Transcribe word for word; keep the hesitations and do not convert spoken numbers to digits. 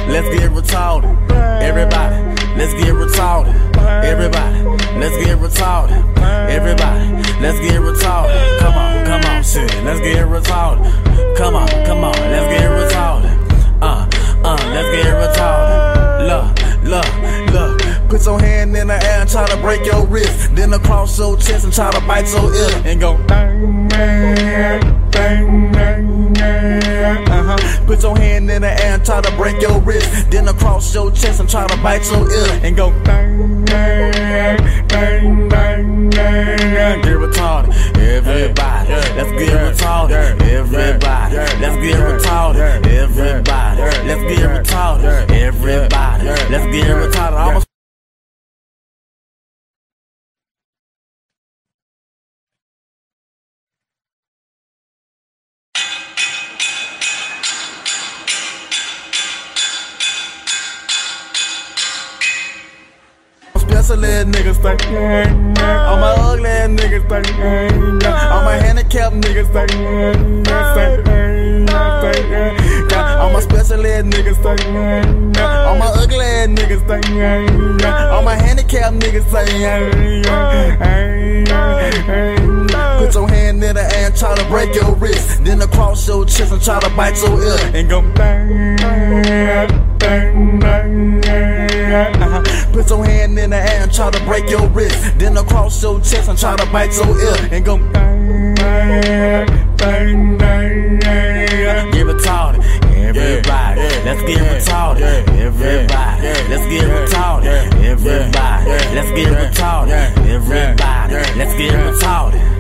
let's get retarded. Everybody, let's get retarded. Everybody, let's get retarded. Everybody, let's get retarded. Come on, come on, shit, let's get retarded. Come on, come on, let's get retarded. Uh, uh, let's get retarded. Look, look, look. Put your hand in the air and try to break your wrist. Then across your chest and try to bite your ear. And go bang, bang, bang, bang, bang. Uh-huh. Put your hand in the air and try to break your wrist. Then across your chest and try to bite your ear. And go bang, bang, bang, bang, bang. Get retarded. Everybody, let's get retarded. Everybody, let's get retarded. Everybody, let's get retarded. Everybody, let's get retarded. Special ass niggas think, all my ugly ass niggas think, all my handicapped niggas think, all my special ass niggas think, all my ugly ass niggas think, all my handicapped niggas think. Put your hand in the air and try to break your wrist. Then across your chest and try to bite your ear. And go bang, bang, bang, bang. Uh-huh. Put your hand in the air and try to break your wrist. Then across your chest and try to bite your ear. And go bang, bang, bang, bang, bang. Get retarded. Everybody, let's get retarded. Everybody, let's get retarded. Everybody, let's get retarded. Everybody, let's get retarded.